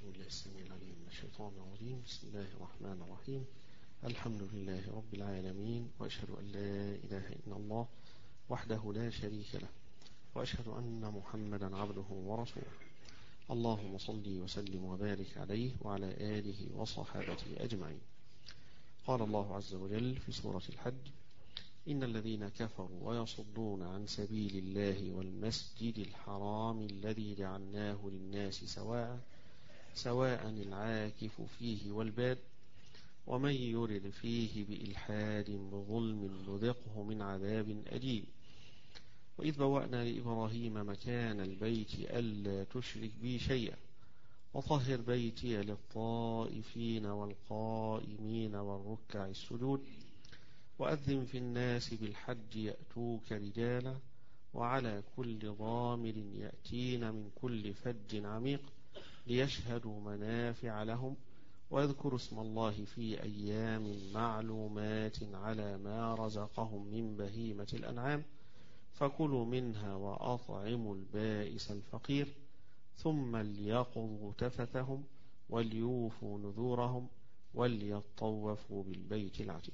بالله السميع العليم من الشيطان الرجيم. بسم الله الرحمن الرحيم. الحمد لله رب العالمين، وأشهد أن لا إله إلا الله وحده لا شريك له، وأشهد أن محمدا عبده ورسوله. اللهم صل وسلم وبارك عليه وعلى آله وصحابته أجمعين. قال الله عز وجل في سورة الحج: إن الذين كفروا ويصدون عن سبيل الله والمسجد الحرام الذي جعلناه للناس سواء العاكف فيه والباد ومن يرد فيه بإلحاد بظلم نذقه من عذاب أليم. وإذ بوأنا لإبراهيم مكان البيت ألا تشرك بي شيئا وطهر بيتي للطائفين والقائمين والركع السجود وأذن في الناس بالحج يأتوك رجالا وعلى كل ضامر يأتين من كل فج عميق ليشهدوا منافع لهم ويذكروا اسم الله في أيام معلومات على ما رزقهم من بهيمة الأنعام فكلوا منها وأطعموا البائس الفقير ثم ليقضوا تفثهم وليوفوا نذورهم وليطوفوا بالبيت العتيق.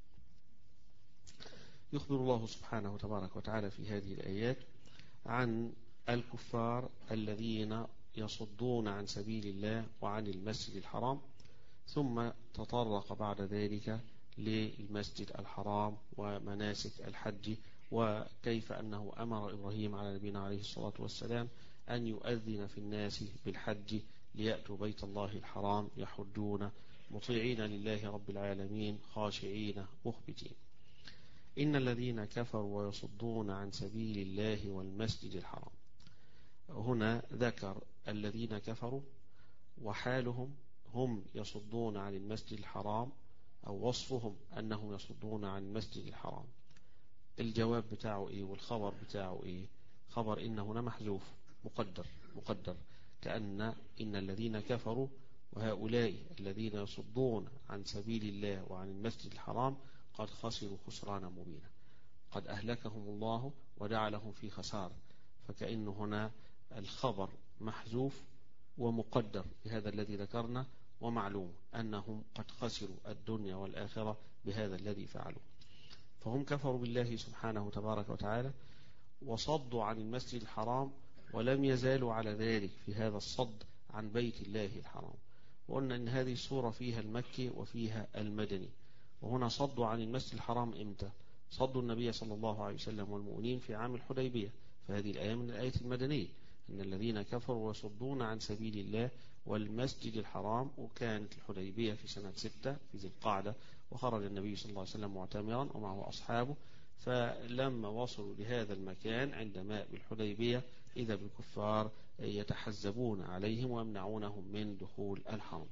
يخبر الله سبحانه تبارك وتعالى في هذه الآيات عن الكفار الذين يصدون عن سبيل الله وعن المسجد الحرام، ثم تطرق بعد ذلك للمسجد الحرام ومناسك الحج، وكيف أنه أمر إبراهيم على نبينا عليه الصلاة والسلام أن يؤذن في الناس بالحج ليأتوا بيت الله الحرام يحجون مطيعين لله رب العالمين خاشعين مخبتين. إن الذين كفروا ويصدون عن سبيل الله والمسجد الحرام، هنا ذكر الذين كفروا وحالهم، هم يصدون عن المسجد الحرام أو وصفهم أنهم يصدون عن المسجد الحرام. الجواب بتاعه إيه والخبر بتاعه إيه؟ خبر إن هنا محذوف مقدر كأن إن الذين كفروا وهؤلاء الذين يصدون عن سبيل الله وعن المسجد الحرام قد خسروا خسرانا مبينا، قد أهلكهم الله وجعلهم في خسارة، فكأن هنا الخبر محذوف ومقدر بهذا الذي ذكرنا، ومعلوم أنهم قد خسروا الدنيا والآخرة بهذا الذي فعلوا. فهم كفروا بالله سبحانه تبارك وتعالى وصدوا عن المسجد الحرام، ولم يزالوا على ذلك في هذا الصد عن بيت الله الحرام. وقلنا أن هذه السورة فيها المكي وفيها المدني. وهنا صدوا عن المسجد الحرام إمتى؟ صدوا النبي صلى الله عليه وسلم والمؤمنين في عام الحديبية، فهذه الآية من الآية المدنية، إن الذين كفروا ويصدون عن سبيل الله والمسجد الحرام. وكانت الحديبية في سنة 6 في ذي القعدة، وخرج النبي صلى الله عليه وسلم معتمرا ومعه أصحابه، فلما وصلوا لهذا المكان عند ماء الحديبية إذا بالكفار يتحزبون عليهم ويمنعونهم من دخول الحرم.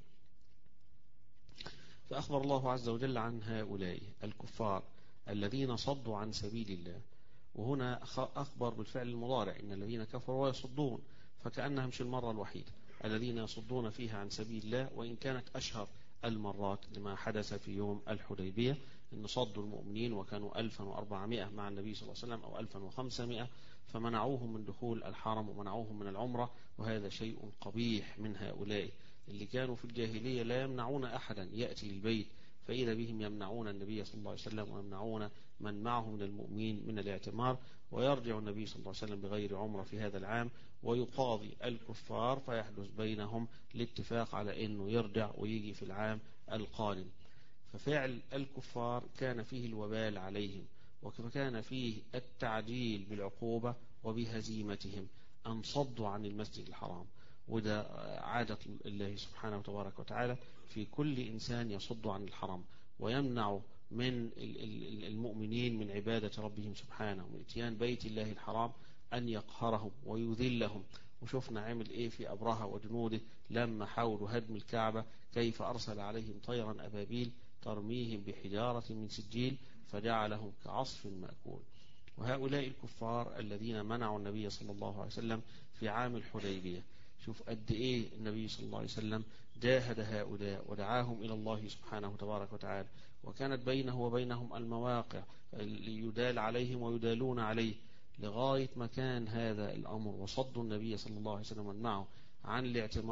فأخبر الله عز وجل عن هؤلاء الكفار الذين صدوا عن سبيل الله، وهنا أخبر بالفعل المضارع إن الذين كفروا ويصدون، فكأنها مش المرة الوحيدة الذين يصدون فيها عن سبيل الله، وإن كانت أشهر المرات لما حدث في يوم الحديبية إن صدوا المؤمنين وكانوا 1400 مع النبي صلى الله عليه وسلم أو 1500، فمنعوهم من دخول الحرم ومنعوهم من العمرة، وهذا شيء قبيح من هؤلاء اللي كانوا في الجاهلية لا يمنعون أحدا يأتي للبيت، فإذا بهم يمنعون النبي صلى الله عليه وسلم ويمنعون من معه من المؤمنين من الاعتمار، ويرجع النبي صلى الله عليه وسلم بغير عمرة في هذا العام ويقاضي الكفار، فيحدث بينهم الاتفاق على أنه يرجع ويجي في العام القادم. ففعل الكفار كان فيه الوبال عليهم، وكان فيه التعجيل بالعقوبة وبهزيمتهم أن صدوا عن المسجد الحرام. وده عادة الله سبحانه وتبارك وتعالى في كل إنسان يصد عن الحرم ويمنع من المؤمنين من عبادة ربهم سبحانه من اتيان بيت الله الحرام أن يقهرهم ويذلهم. وشوفنا عمل إيه في أبرهة وجنوده لما حاولوا هدم الكعبة، كيف أرسل عليهم طيرا أبابيل ترميهم بحجارة من سجيل فجعلهم كعصف مأكول. وهؤلاء الكفار الذين منعوا النبي صلى الله عليه وسلم في عام الحديبية، شوف قد إيه النبي صلى الله عليه وسلم جاهد هؤلاء ودعاهم إلى الله سبحانه تبارك وتعالى، وكانت بينه وبينهم المواقع ليدال عليهم ويدالون عليه، لغاية ما كان هذا الأمر وصد النبي صلى الله عليه وسلم معه عن الاعتمار،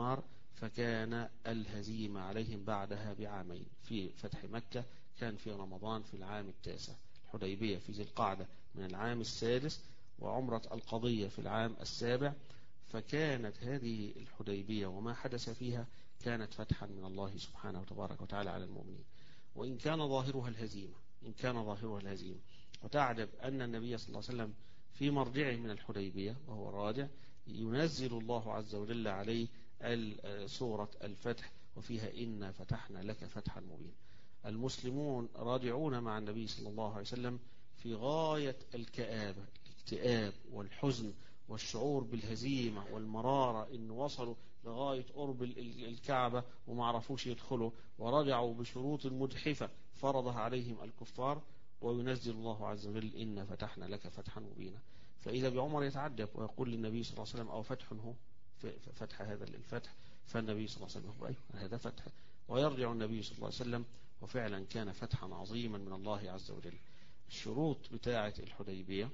فكان الهزيمة عليهم بعدها بعامين. في فتح مكة كان في رمضان في العام 9، الحديبية في ذي القعدة من العام 6، وعمرة القضية في العام 7. فكانت هذه الحديبية وما حدث فيها كانت فتحا من الله سبحانه وتبارك وتعالى على المؤمنين، وإن كان ظاهرها الهزيمة. وتعجب أن النبي صلى الله عليه وسلم في مرجعه من الحديبية وهو راجع ينزل الله عز وجل عليه سورة الفتح، وفيها إنا فتحنا لك فتحا مبينا. المسلمون راجعون مع النبي صلى الله عليه وسلم في غاية الكآبة، الاكتئاب والحزن والشعور بالهزيمة والمرارة، إن وصلوا لغاية قرب الكعبة وما عرفوش يدخلوا، ورجعوا بشروط مجحفة فرضها عليهم الكفار، وينزل الله عز وجل إنا فتحنا لك فتحا مبينا. فإذا بعمر يتعجب ويقول للنبي صلى الله عليه وسلم أو فتح هو فتح هذا الفتح؟ فالنبي صلى الله عليه وسلم يقول أيوه هذا فتح. ويرجع النبي صلى الله عليه وسلم وفعلا كان فتحا عظيما من الله عز وجل. الشروط بتاعة الحديبية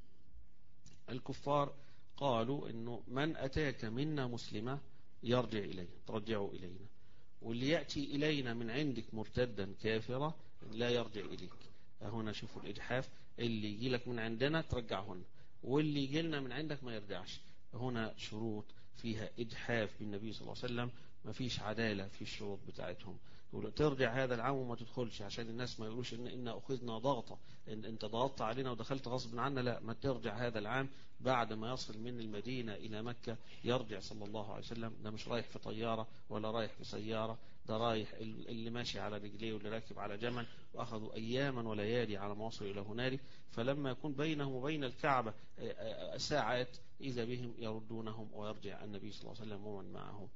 الكفار قالوا إنه من أتاك منا مسلمة يرجع إلينا، ترجعوا إلينا، واللي يأتي إلينا من عندك مرتدا كافرة لا يرجع إليك. هنا شوفوا الإجحاف، اللي يجي لك من عندنا ترجعهن، واللي يجي لنا من عندك ما يرجعش. هنا شروط فيها إجحاف بالنبي صلى الله عليه وسلم، ما فيش عدالة في الشروط بتاعتهم. ترجع هذا العام وما تدخلش عشان الناس ما يقولوش إن أخذنا ضغطة، إن أنت ضغطت علينا ودخلت غصب عنا، لا، ما ترجع هذا العام بعد ما يصل من المدينة إلى مكة يرجع صلى الله عليه وسلم. ده مش رايح في طيارة ولا رايح في سيارة، ده رايح اللي ماشي على رجليه واللي راكب على جمل، وأخذوا أياما وليالي على ما وصلوا إلى هنالك. فلما يكون بينهم وبين الكعبة ساعات إذا بهم يردونهم ويرجع النبي صلى الله عليه وسلم ومن معه.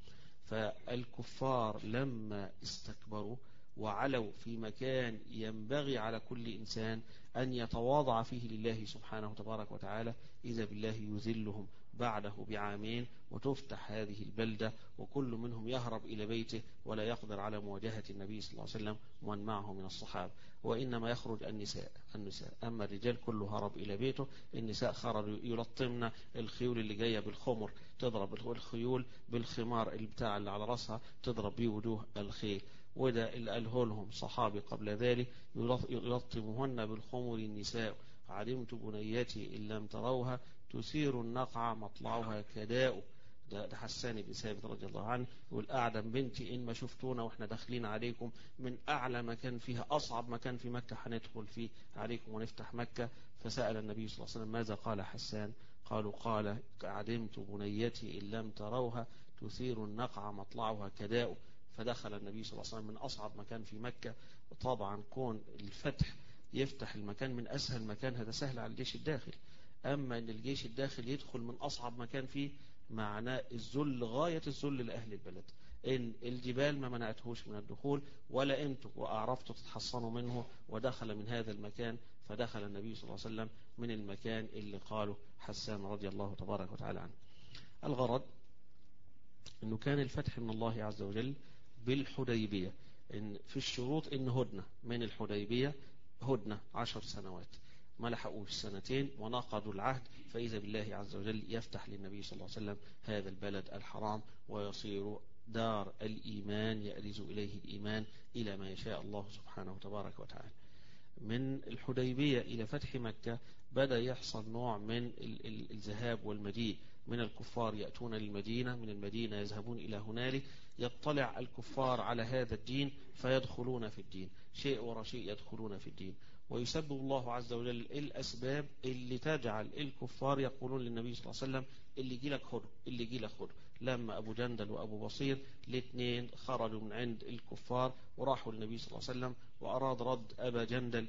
فالكفار لما استكبروا وعلوا في مكان ينبغي على كل إنسان أن يتواضع فيه لله سبحانه تبارك وتعالى، إذا بالله يذلهم بعده بعامين، وتفتح هذه البلدة وكل منهم يهرب إلى بيته ولا يقدر على مواجهة النبي صلى الله عليه وسلم ومن معه من الصحابة. وإنما يخرج النساء، أما الرجال كله هرب إلى بيته. النساء خرجوا يلطمن الخيول اللي جاية بالخمر، تضرب الخيول بالخمار البتاع اللي على رأسها، تضرب بيه وجوه الخيل. وده اللي قاله لهم صحابي قبل ذلك، يلطمهن بالخمر النساء، علمت بنيتي إن لم تروها تثير النقع مطلعها كداء. ده حسان بن ثابت رضي الله عنه يقول أعدم بنتي إن ما شفتونا وإحنا داخلين عليكم من أعلى مكان فيها، أصعب مكان في مكة هندخل فيه عليكم ونفتح مكة. فسأل النبي صلى الله عليه وسلم ماذا قال حسان؟ قال عدمت بنيتي إن لم تروها تثير النقع مطلعها كداء. فدخل النبي صلى الله عليه وسلم من أصعب مكان في مكة. وطبعا كون الفتح يفتح المكان من أسهل مكان هذا سهل على الجيش الداخل، أما أن الجيش الداخل يدخل من أصعب مكان فيه معناه الذل، غاية الذل لأهل البلد. إن الجبال ما منعتهوش من الدخول ولا أنتم وأعرفتوا تتحصنوا منه، ودخل من هذا المكان. فدخل النبي صلى الله عليه وسلم من المكان اللي قاله حسان رضي الله تبارك وتعالى عنه. الغرض أنه كان الفتح من الله عز وجل بالحديبية. إن في الشروط إن هدنة من الحديبية، هدنة 10 سنوات، ما لحقوش سنتين ونقضوا العهد، فإذا بالله عز وجل يفتح للنبي صلى الله عليه وسلم هذا البلد الحرام ويصير دار الإيمان، يأرز إليه الإيمان إلى ما يشاء الله سبحانه وتبارك وتعالى. من الحديبية إلى فتح مكة بدأ يحصل نوع من الذهاب والمجيء من الكفار، يأتون للمدينة، من المدينة يذهبون إلى هنالك، يطلع الكفار على هذا الدين فيدخلون في الدين، شيء ورا شيء يدخلون في الدين. ويسبب الله عز وجل الأسباب اللي تجعل الكفار يقولون للنبي صلى الله عليه وسلم اللي يجي لك خده، اللي يجي لك خده. لما أبو جندل وأبو بصير الاثنين خرجوا من عند الكفار وراحوا للنبي صلى الله عليه وسلم، وأراد رد أبا جندل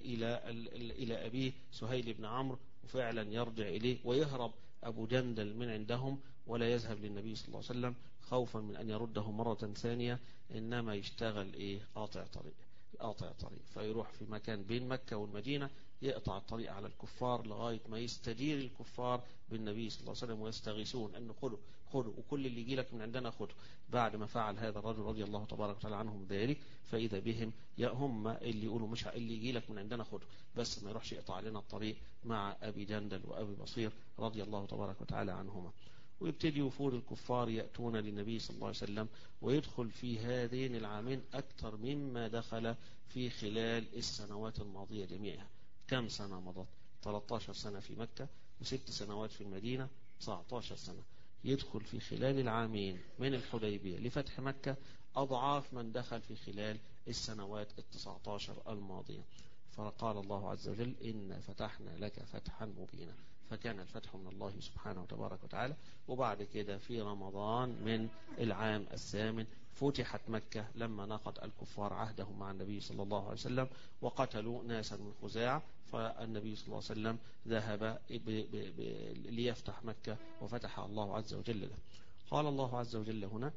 إلى أبيه سهيل بن عمرو، وفعلا يرجع إليه ويهرب أبو جندل من عندهم ولا يذهب للنبي صلى الله عليه وسلم خوفا من أن يرده مرة ثانية، إنما يشتغل قاطع طريق، فيروح في مكان بين مكة والمدينة يقطع الطريق على الكفار لغاية ما يستجير الكفار بالنبي صلى الله عليه وسلم ويستغيثون أنه خذوا وكل اللي يجي لك من عندنا خذوا. بعد ما فعل هذا الرجل رضي الله تبارك وتعالى عنهم ذلك، فإذا بهم هم اللي يقولوا مش اللي يجي لك من عندنا خذوا، بس ما يروحش يقطع لنا الطريق مع أبي جندل وأبي بصير رضي الله تبارك وتعالى عنهما. ويبتدي وفود الكفار يأتون للنبي صلى الله عليه وسلم، ويدخل في هذين العامين أكثر مما دخل في خلال السنوات الماضية جميعها. كم سنة مضت؟ 13 سنة في مكة، و6 سنوات في المدينة، 19 سنة. يدخل في خلال العامين من الحديبية لفتح مكة أضعاف من دخل في خلال السنوات 19 الماضية. فقال الله عز وجل: إن فتحنا لك فتحا مبينا. فكان الفتح من الله سبحانه وتبارك وتعالى. وبعد كده في رمضان من العام الثامن فتحت مكة لما نقض الكفار عهدهم مع النبي صلى الله عليه وسلم وقتلوا ناسا من خزاعة، فالنبي صلى الله عليه وسلم ذهب ليفتح مكة وفتح الله عز وجل له. قال الله عز وجل هنا: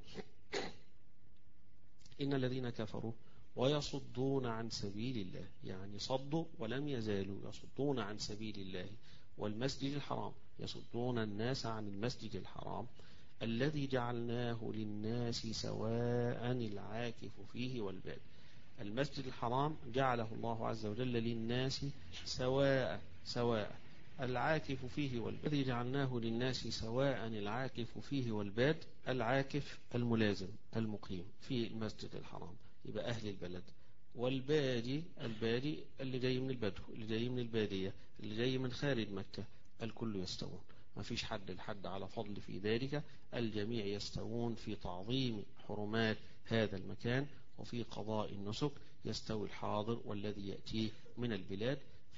إن الذين كفروا ويصدون عن سبيل الله، يعني صدوا ولم يزالوا يصدون عن سبيل الله والمسجد الحرام، يصدون الناس عن المسجد الحرام الذي جعلناه للناس سواء العاكف فيه والباد. المسجد الحرام جعله الله عز وجل للناس سواء العاكف فيه والباد. الذي جعلناه للناس سواء العاكف فيه والباد، العاكف الملازم المقيم في المسجد الحرام، يبقى أهل البلد. والبادي اللي جاي من البدو، اللي جاي من البادية، اللي جاي من خارج مكة، الكل يستوون، ما فيش حد الحد على فضل في ذلك. الجميع يستوون في تعظيم حرمات هذا المكان وفي قضاء النسك. يستوي الحاضر والذي يأتيه من البلاد.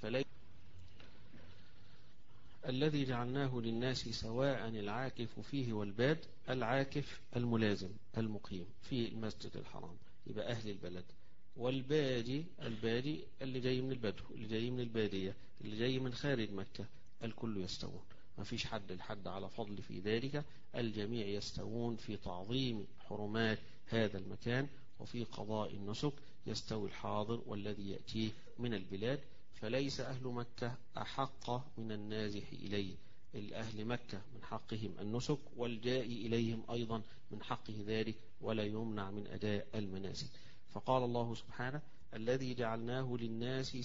الذي جعلناه للناس سواء العاكف فيه والباد، العاكف الملازم المقيم في المسجد الحرام، يبقى أهل البلد. والبادي اللي جاي من البدو، اللي جاي من البادية، اللي جاي من خارج مكة، الكل يستوون، ما فيش حد الحد على فضل في ذلك. الجميع يستوون في تعظيم حرمات هذا المكان وفي قضاء النسك. يستوي الحاضر والذي يأتيه من البلاد. فليس أهل مكة أحق من النازح إليه. الأهل مكة من حقهم النسك، والجائي إليهم أيضا من حقه ذلك، ولا يمنع من أداء المناسك. فقال الله سبحانه: الذي جعلناه للناس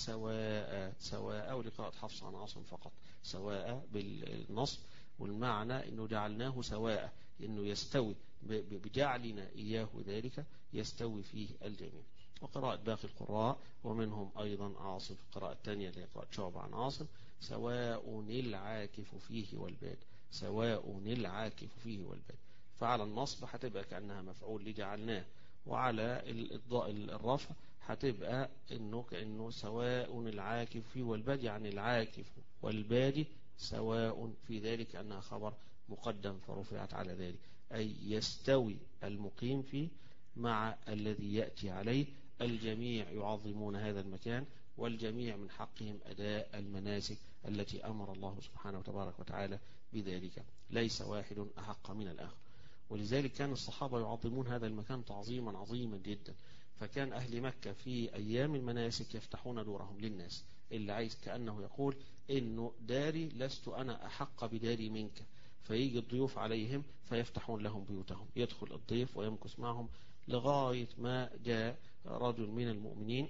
سواء، ولقراءة حفص عن عاصم فقط، سواء بالنصب، والمعنى أنه جعلناه سواء، أنه يستوي بجعلنا إياه ذلك، يستوي فيه الجميع. وقراءة باقي القراء ومنهم أيضا عاصم في القراءة الثانية اللي هي قراءة شعبة عن عاصم: سواء العاكف فيه والباد، سواء العاكف فيه والباد. فعلى النصب هتبقى كأنها مفعول لجعلناه، وعلى الرفع هتبقى كأنه سواء العاكف فيه والباد، يعني العاكف والبادي سواء في ذلك، أنها خبر مقدم فرفعت على ذلك، أي يستوي المقيم فيه مع الذي يأتي عليه. الجميع يعظمون هذا المكان، والجميع من حقهم أداء المناسك التي أمر الله سبحانه وتبارك وتعالى بذلك، ليس واحد أحق من الآخر. ولذلك كان الصحابة يعظمون هذا المكان تعظيما عظيما جدا. فكان أهل مكة في أيام المناسك يفتحون دورهم للناس، اللي عايز كأنه يقول إنه داري لست أنا أحق بداري منك. فيجي الضيوف عليهم فيفتحون لهم بيوتهم، يدخل الضيف ويمكث معهم لغاية ما جاء رجل من المؤمنين.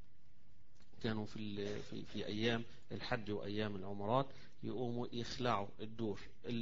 كانوا في أيام الحج وأيام العمرات يقوموا يخلعوا الدور،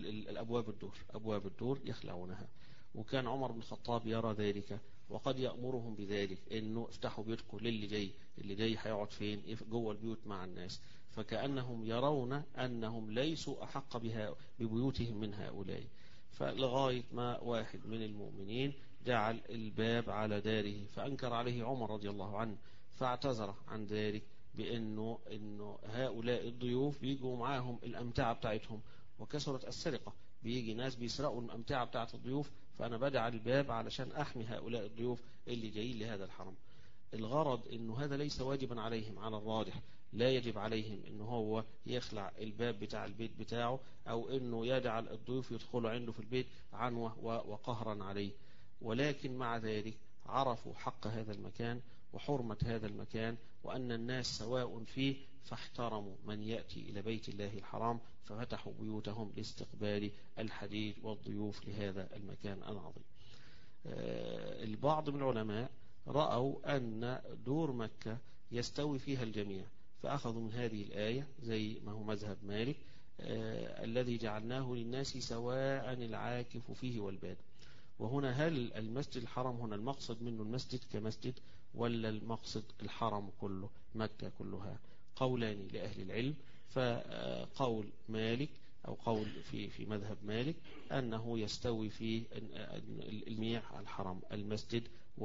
أبواب الدور يخلعونها. وكان عمر بن الخطاب يرى ذلك، وقد يأمرهم بذلك، إنه افتحوا بيوتكم للي جاي هيقعد فين؟ جوه البيوت مع الناس. فكأنهم يرون أنهم ليسوا أحق ببيوتهم من هؤلاء. فلغاية ما واحد من المؤمنين جعل الباب على داره، فأنكر عليه عمر رضي الله عنه، فاعتذر عن ذلك بأنه هؤلاء الضيوف بيجوا معاهم الأمتعة بتاعتهم، وكثرت السرقة، بيجي ناس بيسرقوا الأمتعة بتاعت الضيوف، فأنا بدع الباب علشان أحمي هؤلاء الضيوف اللي جايين لهذا الحرم. الغرض انه هذا ليس واجبا عليهم على الراجح، لا يجب عليهم انه هو يخلع الباب بتاع البيت بتاعه، او انه يجعل الضيوف يدخلوا عنده في البيت عنوة وقهرا عليه. ولكن مع ذلك عرفوا حق هذا المكان وحرمة هذا المكان، وأن الناس سواء فيه، فاحترموا من يأتي إلى بيت الله الحرام، ففتحوا بيوتهم لاستقبال الحجيج والضيوف لهذا المكان العظيم. البعض من العلماء رأوا أن دور مكة يستوي فيها الجميع، فأخذوا من هذه الآية زي ما هو مذهب مالك، الذي جعلناه للناس سواء العاكف فيه والباد. وهنا هل المسجد الحرام هنا المقصد منه المسجد كمسجد، ولا المقصد الحرم كله مكة كلها؟ قولان لأهل العلم. فقول مالك أو قول في مذهب مالك أنه يستوي في المياه الحرم المسجد،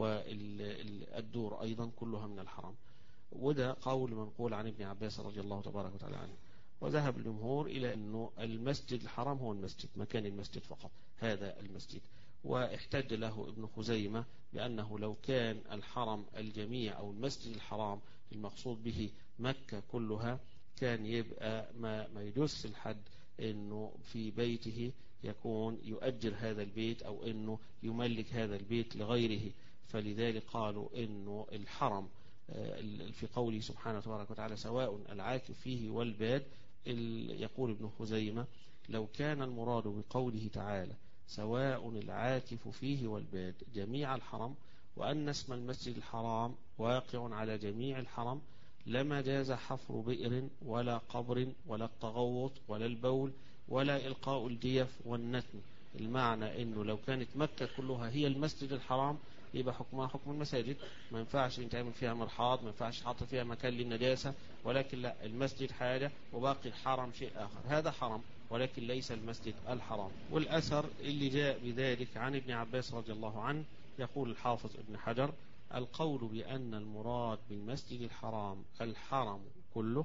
والدور أيضا كلها من الحرم. وده قول منقول عن ابن عباس رضي الله تبارك وتعالى عنه. وذهب الجمهور إلى أنه المسجد الحرام هو المسجد، مكان المسجد فقط هذا المسجد. واحتج له ابن خزيمة بأنه لو كان الحرم الجميع أو المسجد الحرام المقصود به مكة كلها، كان يبقى ما يجوز الحد أنه في بيته يكون يؤجر هذا البيت أو أنه يملك هذا البيت لغيره. فلذلك قالوا أنه الحرم في قوله سبحانه وتبارك وتعالى سواء العاكف فيه والباد، يقول ابن خزيمة لو كان المراد بقوله تعالى سواء العاكف فيه والباد جميع الحرم، وأن اسم المسجد الحرام واقع على جميع الحرم، لما جاز حفر بئر ولا قبر ولا التغوط ولا البول ولا إلقاء الجيف والنتن. المعنى أنه لو كانت مكة كلها هي المسجد الحرام يبقى حكمها حكم المساجد، ما ينفعش تعمل فيها مرحاض، ما ينفعش حاطط فيها مكان للنجاسة. ولكن لا، المسجد حاجة وباقي الحرم شيء آخر. هذا حرم ولكن ليس المسجد الحرام. والأثر اللي جاء بذلك عن ابن عباس رضي الله عنه، يقول الحافظ ابن حجر القول بأن المراد بالمسجد الحرام الحرم كله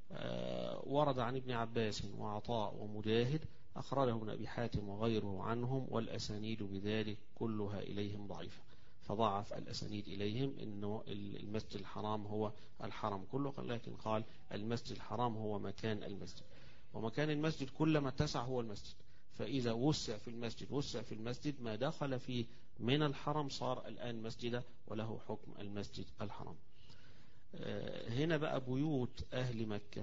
ورد عن ابن عباس وعطاء ومجاهد، أخرجه ابن أبي حاتم وغيره عنهم، والأسانيد بذلك كلها إليهم ضعيفة. فضعف الأسانيد إليهم أنه المسجد الحرام هو الحرم كله، لكن قال المسجد الحرام هو مكان المسجد، ومكان المسجد كلما اتسع هو المسجد. فإذا وسع في المسجد ما دخل فيه من الحرم صار الآن مسجدا وله حكم المسجد الحرام. هنا بقى بيوت أهل مكة،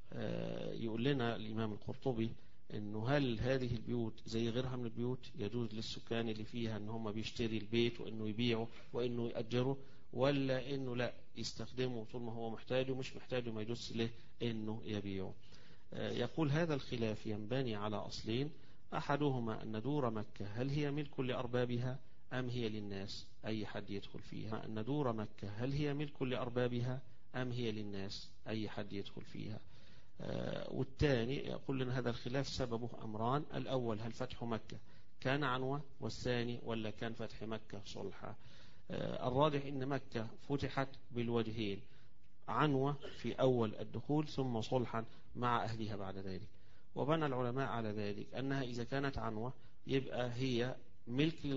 يقول لنا الإمام القرطبي أنه هل هذه البيوت زي غيرها من البيوت يجوز للسكان اللي فيها أن هم بيشتري البيت وأنه يبيعه وأنه يأجره، ولا أنه لا يستخدمه طول ما هو محتاجه ومش محتاجه ما يجوز له أنه يبيعه؟ يقول هذا الخلاف ينبني على أصلين، أحدهما أن دور مكة هل هي ملك لأربابها أم هي للناس أي حد يدخل فيها؟ أن دور مكة هل هي ملك لأربابها أم هي للناس أي حد يدخل فيها؟ والثاني يقول لنا هذا الخلاف سببه أمران، الأول هل فتح مكة كان عنوة، والثاني ولا كان فتح مكة صلحا. الراجح إن مكة فتحت بالوجهين، عنوة في أول الدخول ثم صلحا مع أهلها بعد ذلك. وبنى العلماء على ذلك أنها إذا كانت عنوة يبقى هي ملك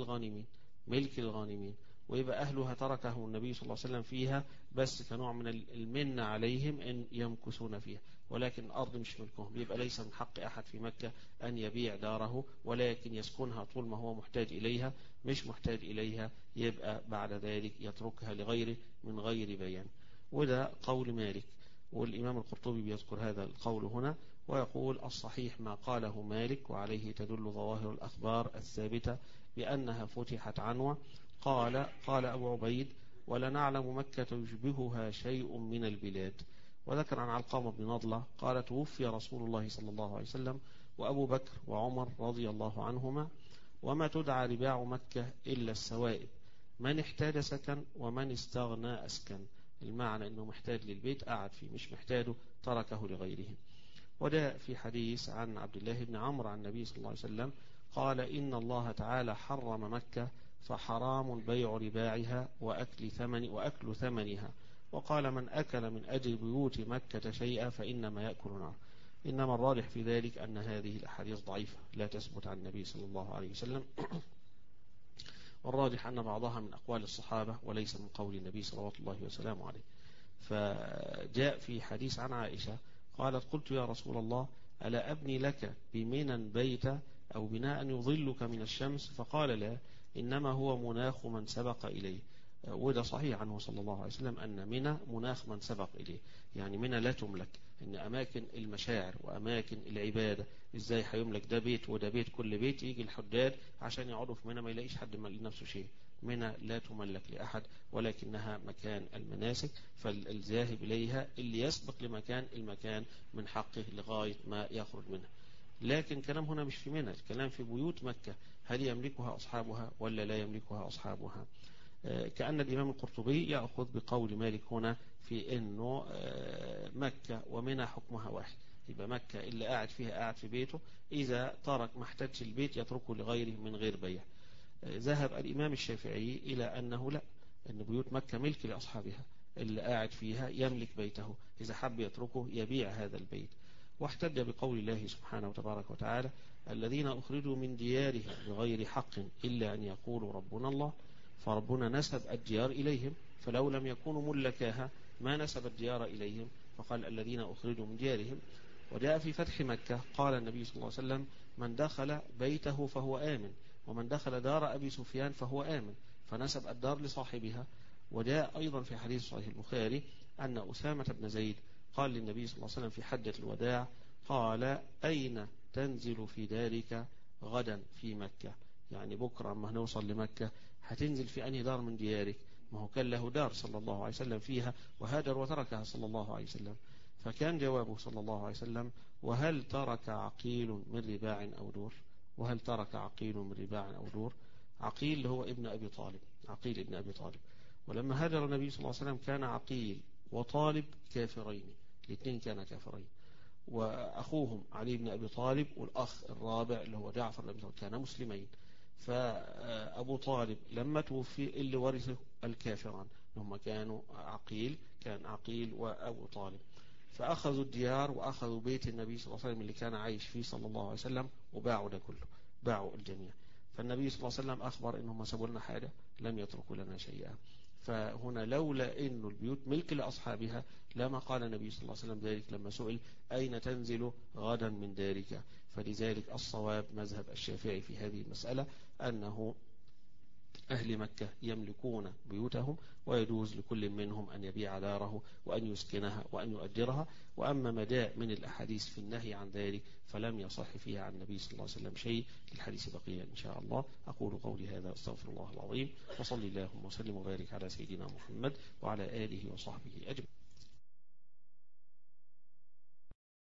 للغانمين، ويبقى أهلها تركهم النبي صلى الله عليه وسلم فيها بس كنوع من المنة عليهم أن يمكثون فيها، ولكن الأرض مش ملكهم. يبقى ليس من حق أحد في مكة أن يبيع داره، ولكن يسكنها طول ما هو محتاج إليها. مش محتاج إليها يبقى بعد ذلك يتركها لغيره من غير بيان. وده قول مالك، والإمام القرطبي بيذكر هذا القول هنا ويقول الصحيح ما قاله مالك، وعليه تدل ظواهر الأخبار الثابتة بأنها فتحت عنوة. قال أبو عبيد ولا نعلم مكة يشبهها شيء من البلاد. وذكر عن علقمة بن نضلة قال توفي رسول الله صلى الله عليه وسلم وأبو بكر وعمر رضي الله عنهما، وما تدعى رباع مكة إلا السوائب، من احتاج سكن ومن استغنى أسكن. المعنى أنه محتاج للبيت قعد فيه، مش محتاجه تركه لغيره. وده في حديث عن عبد الله بن عمرو عن النبي صلى الله عليه وسلم قال إن الله تعالى حرم مكة فحرام بيع رباعها وأكل ثمنها، وقال من أكل من أجل بيوت مكة شيئا فإنما يأكل نار. إنما الراجح في ذلك أن هذه الأحاديث ضعيفة لا تثبت عن النبي صلى الله عليه وسلم، والراجح أن بعضها من أقوال الصحابة وليس من قول النبي صلى الله عليه وسلم عليه. فجاء في حديث عن عائشة قالت قلت يا رسول الله ألا أبني لك بمنى بيتا أو بناء يظلك من الشمس؟ فقال لا، إنما هو مناخ من سبق إليه. وده صحيح عنه صلى الله عليه وسلم أن منى مناخ من سبق إليه، يعني منى لا تملك، إن أماكن المشاعر وأماكن العبادة إزاي هيملك ده بيت وده بيت، كل بيت يجي الحجاج عشان يقعدوا في منى ما يلاقيش حد لنفسه شيء، منى لا تملك لأحد ولكنها مكان المناسك، فالذاهب إليها اللي يسبق لمكان المكان من حقه لغاية ما يخرج منها. لكن كلام هنا مش في منى، الكلام في بيوت مكة، هل يملكها أصحابها ولا لا يملكها أصحابها؟ كأن الإمام القرطبي يأخذ بقول مالك هنا في أنه مكة ومنى حكمها واحد، يبقى مكة اللي قاعد فيها قاعد في بيته، إذا ترك ما احتاجش البيت يتركه لغيره من غير بيع. ذهب الإمام الشافعي إلى أنه لا، أن بيوت مكة ملك لأصحابها، اللي قاعد فيها يملك بيته، إذا حب يتركه يبيع هذا البيت. واحتج بقول الله سبحانه وتبارك وتعالى الذين أخرجوا من ديارهم بغير حق إلا أن يقولوا ربنا الله، فربنا نسب الديار إليهم، فلو لم يكونوا ملكاها ما نسب الديار إليهم، فقال الذين أخرجوا من ديارهم. وجاء في فتح مكة قال النبي صلى الله عليه وسلم من دخل بيته فهو آمن، ومن دخل دار أبي سفيان فهو آمن، فنسب الدار لصاحبها. وجاء أيضا في حديث صحيح البخاري أن أسامة بن زيد قال للنبي صلى الله عليه وسلم في حجة الوداع قال أين تنزل في دارك غدا في مكة، يعني بكرة أما هنوصل لمكة هتنزل في أنهي دار من ديارك؟ ما هو كان له دار صلى الله عليه وسلم فيها وهاجر وتركها صلى الله عليه وسلم. فكان جوابه صلى الله عليه وسلم وهل ترك عقيل من رباع أو دور؟ وهل ترك عقيل من رباع أو دور؟ عقيل هو ابن أبي طالب، عقيل ابن أبي طالب. ولما هاجر النبي صلى الله عليه وسلم كان عقيل وطالب كافرين، الاثنين كانا كافرين، وأخوهم علي بن أبي طالب والأخ الرابع اللي هو جعفر بن أبي طالب كانا مسلمين. فأبو طالب لما توفي اللي ورثه الكافران هم كانوا عقيل، كان عقيل وأبو طالب، فأخذوا الديار وأخذوا بيت النبي صلى الله عليه وسلم اللي كان عايش فيه صلى الله عليه وسلم وباعوا ده كله، باعوا الجميع. فالنبي صلى الله عليه وسلم أخبر إنهم سابوا لنا حاجة لم يتركوا لنا شيئا. فهنا لولا إن البيوت ملك لأصحابها لما قال النبي صلى الله عليه وسلم ذلك لما سئل أين تنزل غدا من دارك. فلذلك الصواب مذهب الشافعي في هذه المسألة أنه أهل مكة يملكون بيوتهم ويجوز لكل منهم أن يبيع داره وأن يسكنها وأن يؤجرها. وأما ما جاء من الأحاديث في النهي عن ذلك فلم يصح فيها عن النبي صلى الله عليه وسلم شيء، للحديث بقية إن شاء الله. أقول قولي هذا أستغفر الله العظيم، وصلي اللهم وسلم وبارك على سيدنا محمد وعلى آله وصحبه أجمعين.